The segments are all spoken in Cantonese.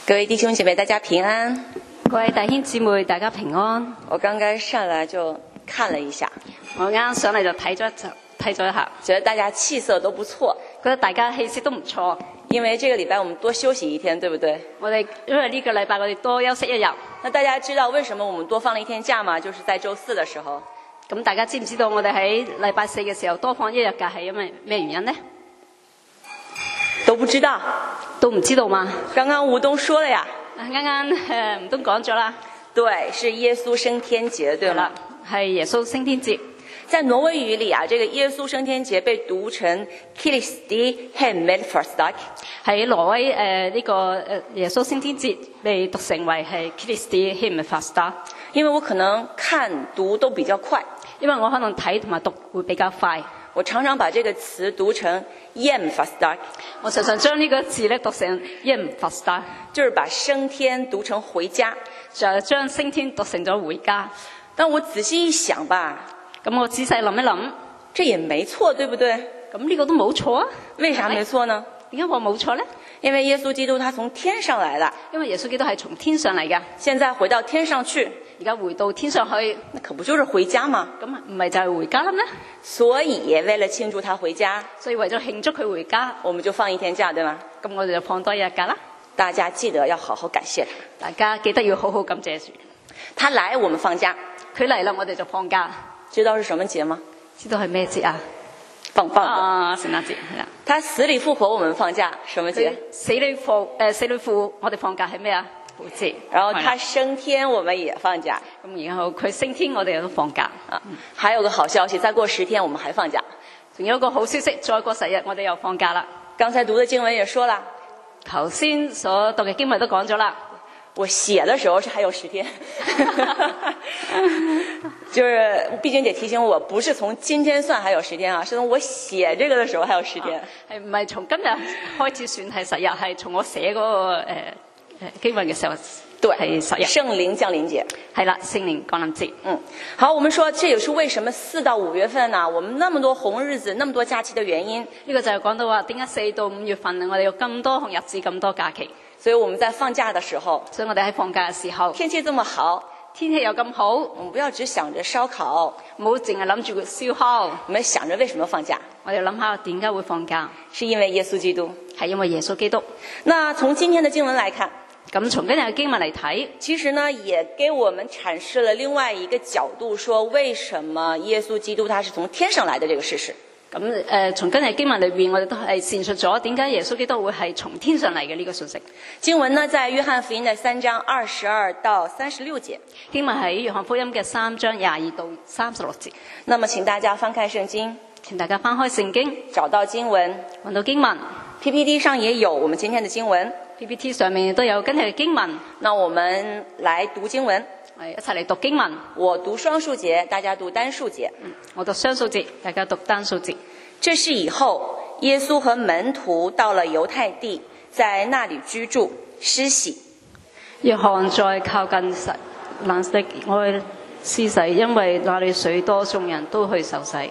各位弟兄姐妹，大家平安。 各位弟兄姊妹，大家平安。 我刚刚上来就看了一下， 我啱上嚟就睇咗一下， 覺得大家氣色都不錯， 覺得大家氣色都唔錯。 因為這個禮拜我們多休息一天，對不對？ 因為呢個禮拜我哋多休息一日。 那大家知道為什麼我們多放了一天假嗎？就是在週四的時候。 咁大家知唔知道我哋喺禮拜四嘅時候多放一日假係因為咩原因呢？ 都不知道， 都唔知道嗎？ 剛剛吳東說了呀。 啱啱吳東講咗啦。 對，是耶穌升天節，對嗎？ 係耶穌升天節。 在挪威語裏啊，這個耶穌升天節被讀成 Kristi himmelfartsdag。喺挪威呢個耶穌升天節被讀成為係 Kristi himmelfartsdag。 因為我可能看讀都比較快， 因為我可能睇同埋讀會比較快。 我常常把這個詞讀成 himmelfartsdag。 我常常將呢個字咧讀成 himmelfartsdag， 就是把升天讀成回家， 就將升天讀成咗回家。 但我仔細一想吧， 咁我仔細諗一諗， 這也沒錯，對不對？ 咁呢個都冇錯啊。 為啥沒錯呢？ 點解話冇錯呢？ 因為耶穌基督他從天上來了， 因為耶穌基督係從天上嚟嘅， 現在回到天上去， 而家回到天上去， 那可不就是回家嗎？ 咁唔係就係回家啦咩？ 所以為了慶祝他回家， 所以為咗慶祝佢回家， 我們就放一天假，對嗎？ 咁我哋就放多一日假啦。 大家記得要好好感謝他， 大家記得要好好感謝主。 他來我們放假， 佢嚟啦我哋就放假。知道是什麼節嗎？ 知道係咩節啊？ 棒棒啊，聖誕節係啦。 他死裏復活我們放假，什麼節？ 死裏復我哋放假係咩啊？復活節。 然後他升天我們也放假， 咁然後佢升天我哋都放假。 還有個好消息，再過10天我們還放假。 仲有一個好消息，再過10日我哋又放假啦。 剛才讀的經文也說了， 頭先所讀嘅經文都講咗啦。 我寫的時候是還有10天，就是畢竟得提醒我，不是從今天算還有10天啊，是從我寫這個的時候還有10天。 係唔係從今日開始算係10日？係從我寫嗰個經文嘅時候， 對， 係10日。 聖靈降臨節， 係啦，聖靈降臨節。 好，我們說這也是為什麼4到5月份呢，我們那麼多紅日子，那麼多假期的原因。 呢個就係講到話點解4到5月份我哋有咁多紅日子，咁多假期。 所以我們在放假的時候， 所以我哋喺放假嘅時候， 天氣這麼好， 天氣又咁好， 我們不要只想着燒烤， 唔好淨係諗住燒烤， 我們想着為什麼放假。 我哋諗下點解會放假， 是因為耶穌基督， 係因為耶穌基督。 那從今天的經文來看， 咁從今日嘅經文嚟睇， 其實呢也給我們闡釋了另外一個角度，說為什麼耶穌基督他是從天上來的這個事實。 咁從今日經文裏邊，我哋都係闡述咗點解耶穌基督會係從天上嚟嘅呢個信息。 經文呢，在約翰福音的3章22到36節。 經文喺約翰福音嘅3章22到36節。 那麼請大家翻開聖經， 請大家翻開聖經， 找到經文， 揾到經文。 PPT 上也有我們今天的經文， PPT 上面都有今日嘅經文。 那我們來讀經文。 一齊嚟讀經文。 我讀雙數節，大家讀單數節。 我讀雙數節，大家讀單數節。 這是以後耶穌和門徒到了猶太地，在那裡居住，施洗。 約翰在靠近蘭色愛施洗，因為那裡許多眾人都去受洗。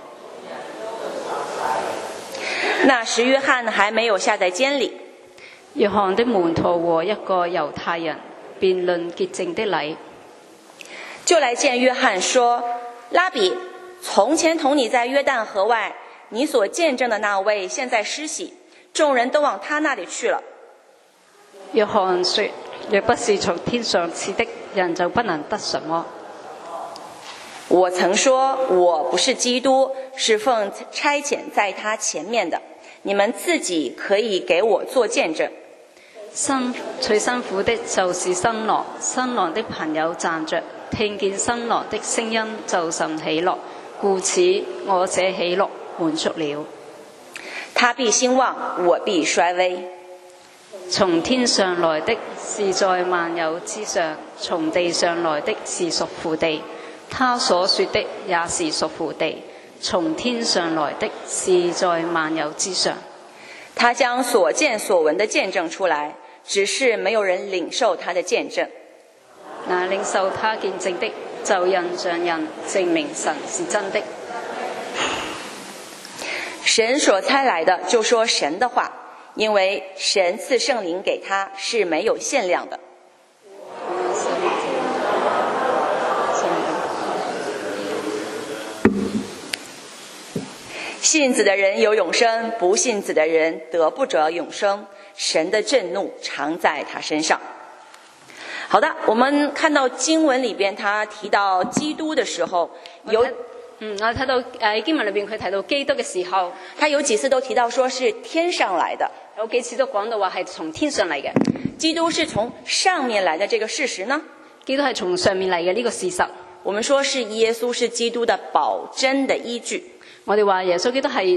那時約翰還沒有下在監裡。 約翰的門徒和一個猶太人辯論潔淨的禮， 就來見約翰說：拉比，從前同你在約旦河外，你所見證的那位現在施洗，眾人都往他那裡去了。 約翰說：若不是從天上賜的，人就不能得什麼。 我曾說我不是基督，是奉差遣在他前面的，你們自己可以給我做見證。 最辛苦的就是新郎，新郎的朋友站着，聽見新郎的聲音就甚喜樂，故此我這喜樂滿足了。 他必興旺，我必衰微。 從天上來的是在萬有之上，從地上來的是屬乎地，他所說的也是屬乎地，從天上來的是在萬有之上。 他將所見所聞的見證出來，只是沒有人領受他的見證。 那領受他見證的，就印上印，證明神是真的。神所差來的就說神的話， 因为神赐圣灵给他是没有限量的。信子的人有永生，不信子的人得不着永生。神的震怒常在他身上。好的，我们看到經文裏邊他提到基督的時候，有我睇到經文裏邊佢提到基督嘅時候， 他有幾次都提到說是天上來的， 有幾次都講到話係從天上嚟嘅。 基督是從上面來的這個事實呢？ 基督係從上面嚟嘅呢個事實。 我們說是耶穌是基督的保真的依據。 我哋話耶穌基督係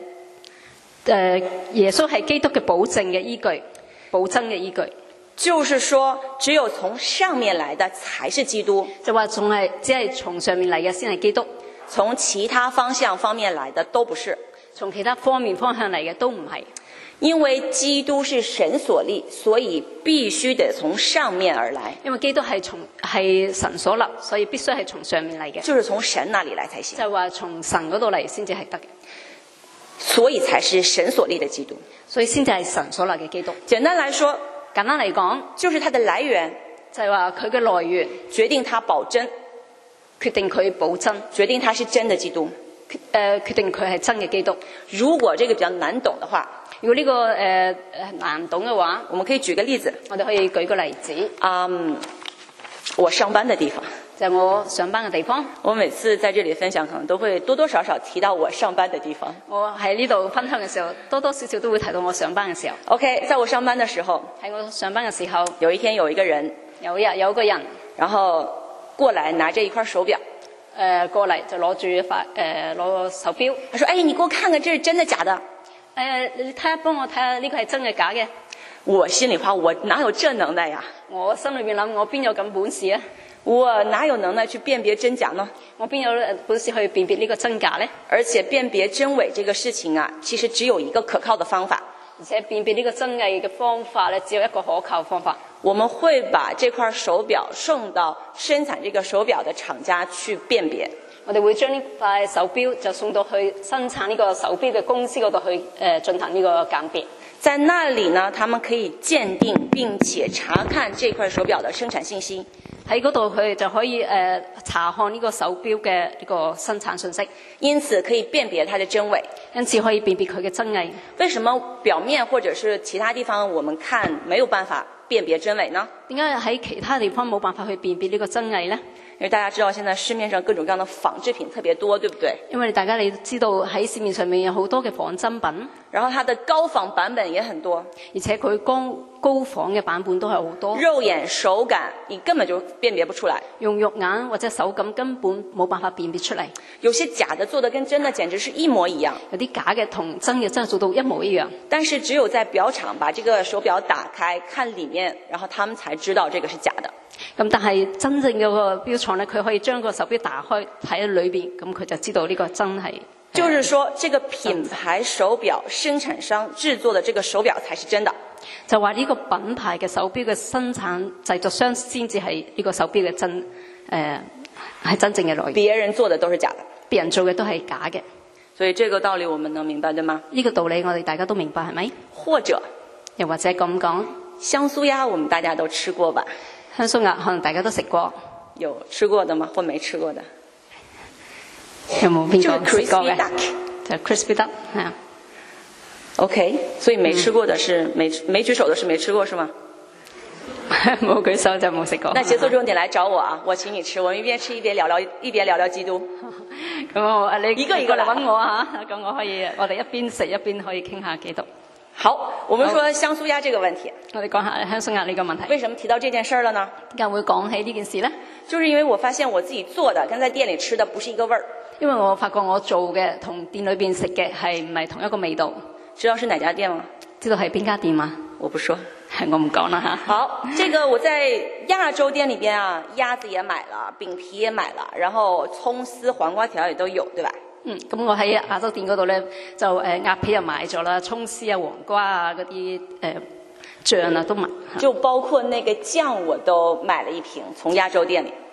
耶穌係基督嘅保證嘅依據，保真嘅依據。 就是說只有從上面來的才是基督， 就話只係從上面嚟嘅先係基督， 從其他方面來的都不是， 從其他方向嚟嘅都唔係。 因為基督是神所立，所以必須得從上面而來。 因為基督係神所立，所以必須係從上面嚟嘅， 就是從神那裡來才行。 就係話從神嗰度嚟先至係得嘅， 所以才是神所立的基督， 所以先至係神所立嘅基督。 簡單來說， 簡單嚟講， 就是它的來源， 就係話佢嘅來源決定它保真， 決定佢保真， 決定它是真的基督， 決定佢係真嘅基督。 如果這個比較難懂的話， 如果呢個難懂嘅話， 我們可以舉個例子。 我哋可以舉個例子。 我上班的地方， 就係我上班嘅地方。 我每次在這裡分享，可能都會多多少少提到我上班的地方。 我喺呢度分享嘅時候，多多少少都會提到我上班嘅時候。 OK， 在我上班的時候， 喺我上班嘅時候， 有一天有一個人， 有個人， 然後過來拿着一塊手錶， 過嚟就攞住攞個手錶。 他說：哎，你給我看看，這是真的假的？ 你幫我睇下呢個係真嘅假嘅？ 我心裡話，我哪有這能耐呀？ 我心裏面諗，我邊有咁本事啊？ 我哪有能耐去辨別真假呢？ 我邊有本事去辨別呢個真假呢？ 而且辨別真偽這個事情啊，其實只有一個可靠的方法。 而且辨別呢個真偽嘅方法呢，只有一個可靠方法。 我們會把這塊手錶送到生產這個手錶的廠家去辨別。 我哋會將呢塊手錶就送到去生產呢個手錶嘅公司嗰度去進行呢個鑑別。 在那裡呢，他們可以鑑定並且查看這塊手錶的生產信息。 喺嗰度佢就可以查看呢個手錶嘅呢個生產信息， 因此可以辨別它的真偽， 因此可以辨別佢嘅真偽。 為什麼表面或者是其他地方我們看沒有辦法辨別真偽呢？ 點解喺其他地方冇辦法去辨別呢個真偽呢？ 因為大家知道現在市面上各種各樣的仿製品特別多，對不對？ 因為大家你知道喺市面上面有好多嘅仿真品， 然後它的高仿版本也很多， 而且佢高仿嘅版本都係好多。 肉眼手感你根本就辨別不出來， 用肉眼或者手感根本冇辦法辨別出嚟。 有些假的做得跟真的簡直是一模一樣， 有啲假嘅同真嘅真係做到一模一樣。 但是只有在錶廠把這個手錶打開看裡面，然後他們才知道這個是假的。 咁但係真正嘅個錶廠呢，佢可以將個手錶打開睇喺裏邊，咁佢就知道呢個真係。 就是說，這個品牌手錶生產商製作的這個手錶才是真的。 就話呢個品牌嘅手錶嘅生產製作商先至係呢個手錶嘅係真正嘅來源。 別人做的都是假的， 別人做嘅都係假嘅。 所以這個道理我們能明白，對嗎？ 呢個道理我哋大家都明白，係咪？ 或者又或者咁講， 香酥鴨我們大家都吃過吧？ 香酥鴨可能大家都食過， 有吃過的嗎？或沒吃過的？ 有冇邊個食過嘅？ 就 crispy duck 係啊。 OK， 所以沒吃過的是沒舉手的是沒吃過是嗎？ 冇舉手就冇食過。 那節奏重點來找我啊，我請你吃，我們一邊吃一邊聊聊基督。 咁你一個一個來揾我啊，咁我哋一邊食一邊可以傾下基督。 好，我們說香酥鴨這個問題， 我哋講下香酥鴨呢個問題。 為什麼提到這件事了呢？ 點解會講起呢件事呢？ 就是因為我發現我自己做的跟在店裡吃的不是一個味兒。 因為我發覺我做嘅同店裏邊食嘅係唔係同一個味道。 知道是哪家店嗎？ 知道係邊家店嗎？ 我不說， 我唔講啦嚇。 好，這個我在亞洲店裡邊啊，鴨子也買了，餅皮也買了，然後蔥絲、黃瓜條也都有，對吧？ 咁我喺亞洲店嗰度咧，就鴨皮又買咗啦，蔥絲啊、黃瓜啊嗰啲醬啊都買。 就包括那個醬我都買了一瓶，從亞洲店裡。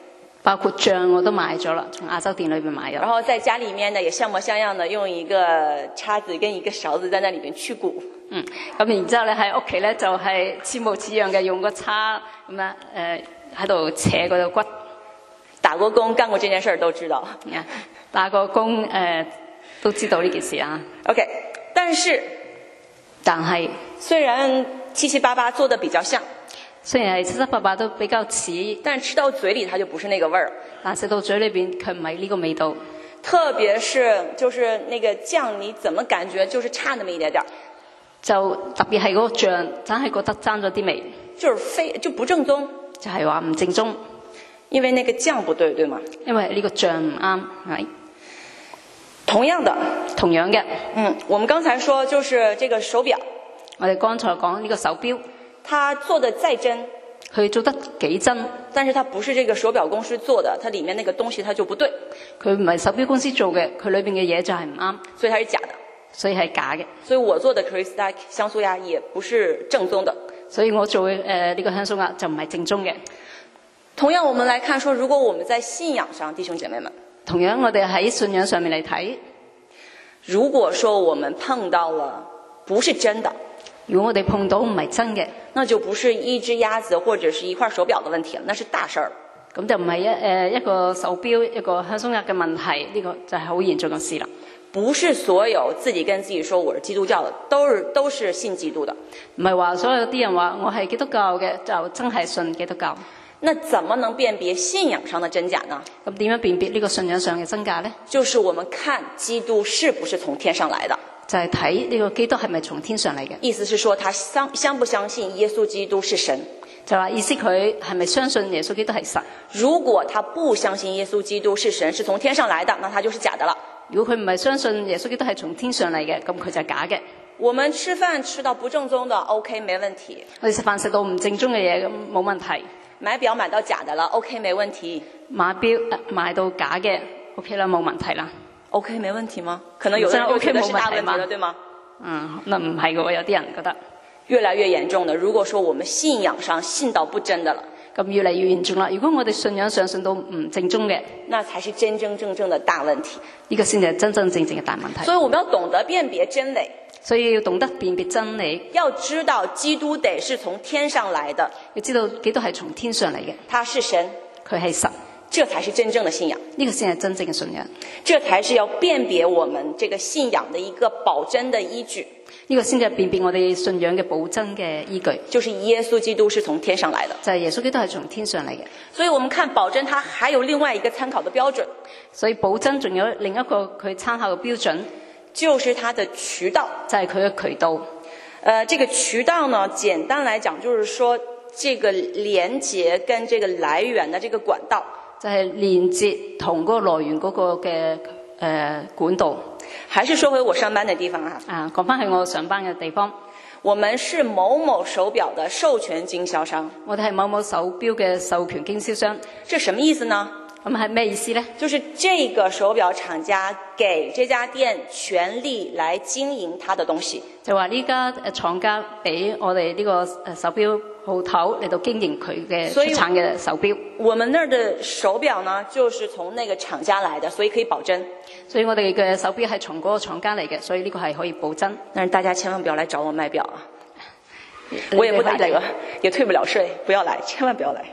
包括醬我都買咗啦，從亞洲店裏邊買咗。 然後在家裡面呢，也像模像樣的用一個叉子跟一個勺子在那裡邊去骨。 咁然之後咧喺屋企咧就係似模似樣嘅，用個叉咁樣喺度扯嗰個骨。 打過工幹過這件事都知道。 打過工都知道呢件事啊。 OK， 但是雖然七七八八做得比較像， 雖然係七七八八都比較似， 但吃到嘴裡它就不是那個味兒。 但食到嘴裏邊佢唔係呢個味道。 特別是就是那個醬，你怎麼感覺就是差那麼一點點？ 就特別係嗰個醬，真係覺得爭咗啲味， 就不正宗， 就係話唔正宗， 因為那個醬不對，對嗎？ 因為呢個醬唔啱，係同樣嘅，我們剛才說就是這個手錶， 我哋剛才講呢個手錶， 它做得再真， 佢做得幾真， 但是它不是這個手錶公司做的，它裡面那個東西它就不對， 佢唔係手錶公司做嘅，佢裏邊嘅嘢就係唔啱， 所以它是假的。 所以係假嘅， 所以我做的 Krista 香酥鴨也不是正宗的， 所以我做嘅呢個香酥鴨就唔係正宗嘅。 同樣，我們來看說，如果我們在信仰上，弟兄姐妹們， 同樣我哋喺信仰上面嚟睇， 如果說我們碰到了不是真的， 如果我哋碰到唔係真嘅， 那就不是一隻鴨子或者是一塊手錶的問題了，那是大事兒。 咁就唔係一個手錶一個香酥鴨嘅問題，呢個就係好嚴重嘅事啦。 不是所有自己跟自己說我是基督教的，都是信基督的。 唔係話所有啲人話我係基督教嘅就真係信基督教。 那怎麼能辨別信仰上的真假呢？ 咁點樣辨別呢個信仰上嘅真假呢？ 就是我們看基督是不是從天上來的， 就係睇呢個基督係咪從天上嚟嘅。 意思是說他相不相信耶穌基督是神， 就話意思佢係咪相信耶穌基督係神？ 如果他不相信耶穌基督是神，是從天上來的，那他就是假的了。 如果佢唔係相信耶穌基督係從天上嚟嘅，咁佢就係假嘅。 我們吃飯吃到不正宗的 OK 沒問題， 我哋食飯食到唔正宗嘅嘢咁冇問題。 買錶買到假的了 OK 沒問題， 買錶買到假嘅 OK 啦，冇問題啦。 OK 沒問題嗎？可能有的人就覺得是大問題了，對嗎？ 那唔係嘅，有啲人覺得越來越嚴重的。如果說我們信仰上信到不真的了， 咁越嚟越嚴重啦。如果我哋信仰上信到唔正宗嘅， 那才是真真正正的大問題。 呢個先至係真真正正嘅大問題。 所以我們要懂得辨別真偽， 所以要懂得辨別真理， 要知道基督得是從天上來的， 要知道基督係從天上嚟嘅， 他是神， 佢係神， 這才是真正的信仰。 呢個先係真正嘅信仰， 這才是要辨別我們這個信仰的一個保真的依據。 呢個先至係辨別我哋信仰嘅保真嘅依據， 就是耶穌基督是從天上來的， 就係耶穌基督係從天上嚟嘅。 所以我們看保真，它還有另外一個參考的標準， 所以保真仲有另一個佢參考嘅標準， 就是它的渠道， 就係佢嘅渠道。 這個渠道呢，簡單來講，就是說這個連接跟這個來源的這個管道， 就係連接同嗰個來源嗰個嘅管道。 還是說回我上班的地方啊， 講返去我上班嘅地方， 我們是某某手錶的授權經銷商， 我哋係某某手錶嘅授權經銷商。 這什麼意思呢？ 咁係咩意思呢？ 就是這個手錶廠家給這家店權利來經營它的東西， 就話呢家廠家俾我哋呢個手錶鋪頭嚟到經營佢嘅出產嘅手錶。 我們那兒的手錶呢，就是從那個廠家來的，所以可以保真。 所以我哋嘅手錶係從嗰個廠家嚟嘅，所以呢個係可以保真。 但是大家千萬不要來找我賣錶啊！我也不打這個，也退不了稅，不要來，千萬不要來。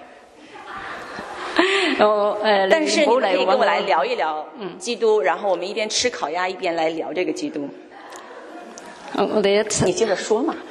但是你可以跟我來聊一聊基督，然後我們一邊吃烤鴨一邊來聊這個基督。 我哋一齊， 你接着說嘛。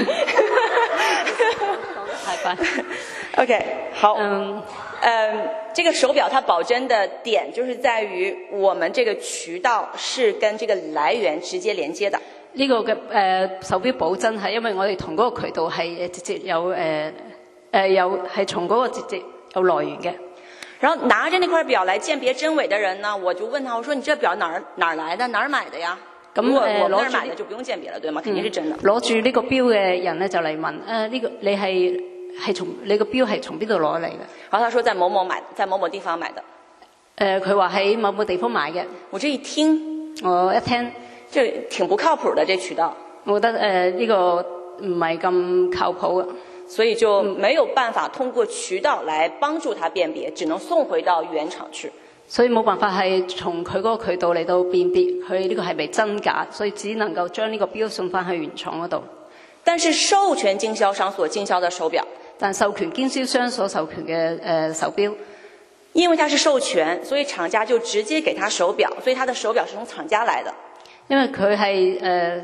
太快。 OK， 好。這個手錶它保真的點就是在於我們這個渠道是跟這個來源直接連接的。 呢個嘅手錶保真係因為我哋同嗰個渠道係直接有係從嗰個直接有來源嘅。 然後拿着那塊錶來鑑別真偽的人呢，我就問他，我說你這錶哪兒來的，哪兒買的呀？咁我那兒買的就不用鑑別了，對嗎？肯定是真的。 攞住呢個錶嘅人呢就嚟問，呢個你係從你個錶係從邊度攞嚟嘅？ 然後他說在某某買，在某某地方買的。 佢話喺某某地方買嘅。 我這一聽，這挺不靠譜的，這渠道。 我覺得呢個唔係咁靠譜嘅。 所以就没有辦法通過渠道來幫助他辨別，只能送回到原廠去。 所以冇辦法係從佢嗰個渠道嚟到辨別佢呢個係咪真假，所以只能夠將呢個錶送翻去原廠嗰度。 但是授權經銷商所經銷的手錶， 但授權經銷商所授權嘅手錶， 因為它是授權，所以廠家就直接給他手錶，所以他的手錶是從廠家來的。 因為佢係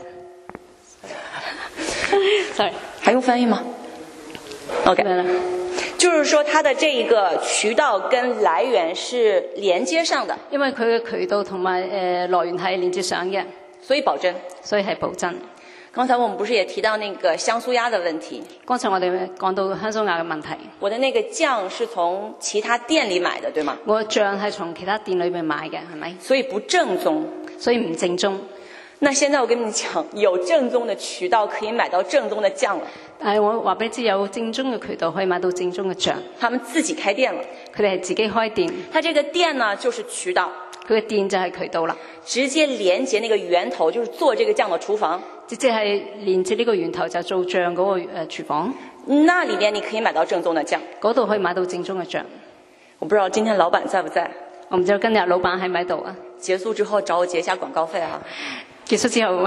sorry， 還用翻譯嗎 ？OK， 就是說它的這一個渠道跟來源是連接上的， 因為佢嘅渠道同埋來源係連接上嘅， 所以保真， 所以係保真。 剛才我們不是也提到那個香酥鴨的問題？ 剛才我哋講到香酥鴨嘅問題。 我的那個醬是從其他店裏買的，對嗎？ 我嘅醬係從其他店裏面買嘅，係咪？ 所以不正宗， 所以唔正宗。 那現在我跟你講，有正宗的渠道可以買到正宗的醬了。 但係我話俾你知，有正宗嘅渠道可以買到正宗嘅醬。 他們自己開店了， 佢哋係自己開店。 他這個店呢，就是渠道。 佢嘅店就係渠道啦， 直接連接那個源頭，就是做這個醬的廚房。 直接係連接呢個源頭就做醬嗰個廚房。 那裏面你可以買到正宗的醬， 嗰度可以買到正宗嘅醬。 我不知道今天老闆在不在？ 我唔知道今日老闆喺咪度啊？ 結束之後找我結一下廣告費啊！ 結束之後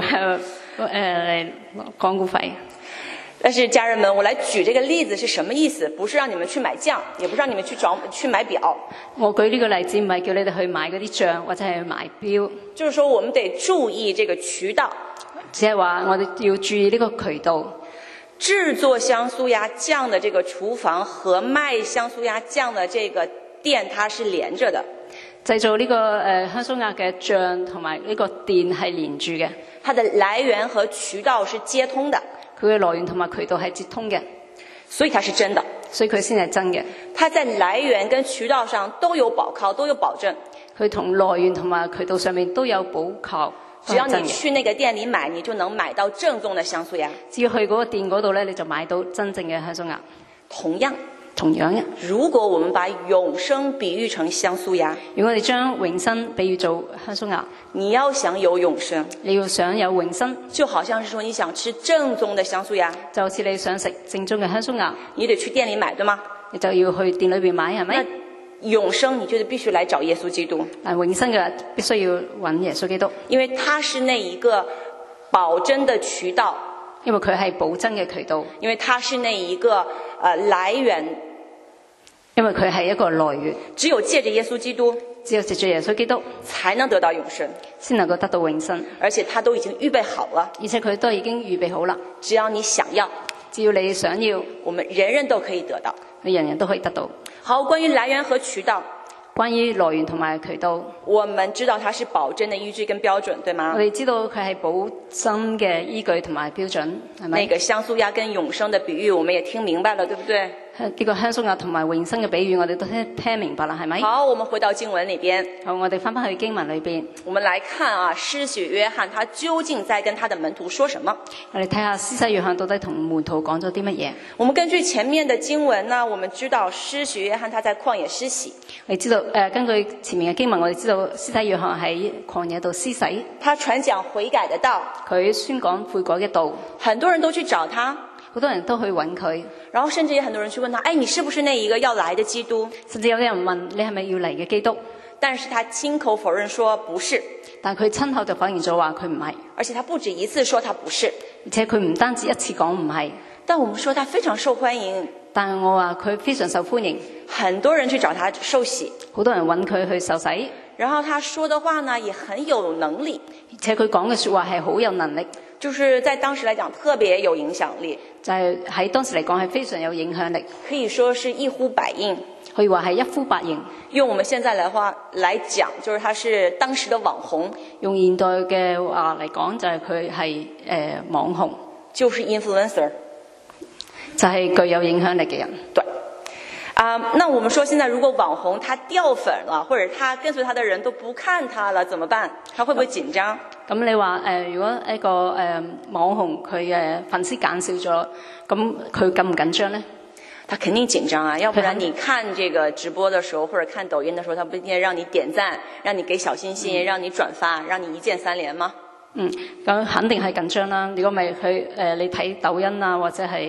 廣告費。 但是家人們，我來舉這個例子是什麼意思？不是讓你們去買醬，也不是讓你們去買錶。 我舉呢個例子唔係叫你哋去買嗰啲醬或者係去買錶， 就是說我們得注意這個渠道， 只係話我哋要注意呢個渠道。 製作香酥鴨醬的這個廚房和賣香酥鴨醬的這個店，它是連着的。 製造呢個香酥鴨嘅醬同埋呢個店係連住嘅， 它的來源和渠道是接通的。 佢嘅來源同埋渠道係接通嘅， 所以它是真的， 所以佢先係真嘅。 它在來源跟渠道上都有保靠，都有保證。 佢同來源同埋渠道上面都有保靠。 只要你去那個店裏買，你就能買到正宗的香酥鴨。 只要去嗰個店嗰度咧，你就買到真正嘅香酥鴨。同樣嘅， 如果我們把永生比喻成香酥鴨， 如果我哋將永生比喻做香酥鴨， 你要想有永生， 你要想有永生， 就好像是說你想吃正宗的香酥鴨， 就好似你想食正宗嘅香酥鴨， 你得去店裏買，對嗎？ 你就要去店裏邊買，係咪？ 永生你就必須來找耶穌基督。 永生嘅必須要揾耶穌基督， 因為他是那一個保真的渠道， 因為佢係保真嘅渠道， 因為他是那一個來源， 因為佢係一個來源。 只有借着耶穌基督， 只有藉住耶穌基督， 才能得到永生， 先能夠得到永生。 而且他都已經預備好了， 而且佢都已經預備好啦。 只要你想要， 只要你想要， 我們人人都可以得到， 你人人都可以得到。 好，關於來源和渠道， 關於來源同埋渠道， 我們知道它是保真的依據跟標準，對嗎？ 我哋知道佢係保真嘅依據同埋標準，係咪？ 那個香酥鴨跟永生的比喻，我們也聽明白了，對不對？ 呢個香酥鴨同埋永生嘅比喻，我哋都聽明白啦，係咪？ 好，我們回到經文裏邊。 好，我哋翻去經文裏邊， 我們來看啊，施洗約翰他究竟在跟他的門徒說什麼？ 我哋睇下施洗約翰到底同門徒講咗啲乜嘢？ 我們根據前面的經文呢，我們知道施洗約翰他在曠野施洗。 你知道根據前面嘅經文，我哋知道施洗約翰喺曠野度施洗， 他傳講悔改的道， 佢宣講悔改嘅道， 很多人都去找他。 好多人都去揾佢， 然後甚至也很多人去問他，哎，你是不是那一個要來的基督？ 甚至有啲人問你係咪要嚟嘅基督？ 但是他親口否認說不是， 但佢親口就否認咗話佢唔係， 而且他不止一次說他不是， 而且佢唔單止一次講唔係。 但我們說他非常受歡迎， 但係我話佢非常受歡迎， 很多人去找他受洗， 好多人揾佢去受洗。 然後他說的話呢也很有能力， 而且佢講嘅說話係好有能力， 就是在當時來講特別有影響力， 就係喺當時嚟講係非常有影響力， 可以說是一呼百應， 可以話係一呼百應。 用我們現在來講，就是他是當時的網紅， 用現代嘅話嚟講就係佢係網紅， 就是 influencer， 就係具有影響力嘅人。 對。那我們說現在如果網紅他掉粉了，或者他跟隨他的人都不看他了，怎麼辦？他會不會緊張？ 咁你話如果一個網紅佢嘅粉絲減少咗，咁佢緊唔緊張呢？ 他肯定緊張啊，要不然你看這個直播的時候或者看抖音的時候，他不一定讓你點讚，讓你給小心心，讓你轉發，讓你一鍵三連嗎？ 咁肯定係緊張啦。如果咪佢你睇抖音啊或者係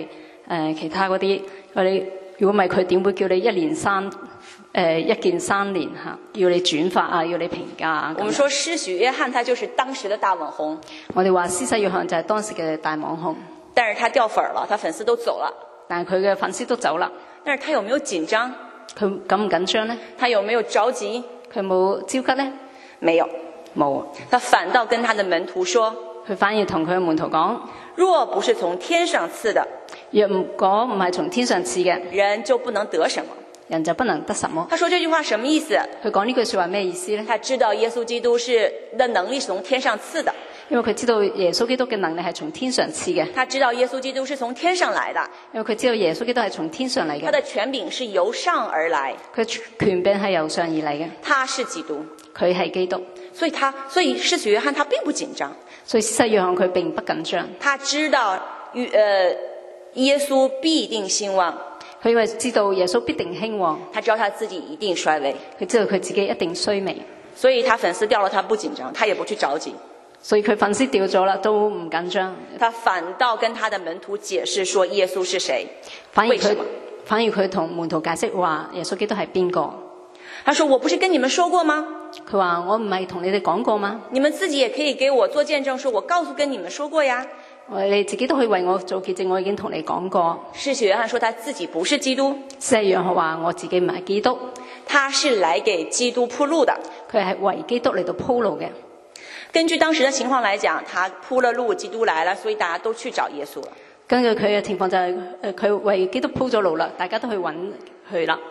其他嗰啲，如果唔係佢點會叫你一鍵3年嚇，要你轉發啊，要你評價啊。 我們說施洗約翰他就是當時的大網紅， 我哋話施洗約翰就係當時嘅大網紅， 但是他掉粉了，他粉絲都走了， 但係佢嘅粉絲都走啦。 但是他有沒有緊張？ 佢緊唔緊張呢？ 他有沒有着急？ 佢冇焦急呢？ 沒有， 冇。 他反倒跟他的門徒說， 佢反而同佢嘅門徒講： 若不是從天上賜的， 若果唔係從天上賜嘅， 人就不能得什麼。 人就不能得什麼。 他說這句話什麼意思？ 佢講呢句說話咩意思呢？ 他知道耶穌基督的能力是從天上賜的， 因為佢知道耶穌基督嘅能力係從天上賜嘅。 他知道耶穌基督是從天上來的， 因為佢知道耶穌基督係從天上嚟嘅。 他的權柄是由上而來， 佢權柄係由上而嚟嘅。 他是基督， 佢係基督， 所以施洗約翰他並不緊張， 所以施洗約翰佢並不緊張。 他知道耶穌必定興旺， 佢因為知道耶穌必定興旺， 他知道他自己一定衰微， 佢知道佢自己一定衰微， 所以他粉絲掉了他不緊張，他也不去着急， 所以佢粉絲掉咗啦都唔緊張。 他反倒跟他的門徒解釋說耶穌是誰， 反而佢同門徒解釋話耶穌基督係邊個。 他說我不是跟你們說過嗎？ 佢話我唔係同你哋講過嗎？ 你們自己也可以給我做見證，說我告訴跟你們說過呀。 你自己都可以為我做見證，我已經同你講過。 施洗約翰說他自己不是基督， 施洗約翰話我自己唔係基督， 他是來給基督鋪路的， 佢係為基督嚟到鋪路嘅。 根據當時的情況來講，他鋪了路，基督來了，所以大家都去找耶穌了。 根據佢嘅情況就係佢為基督鋪咗路啦，大家都去揾佢啦。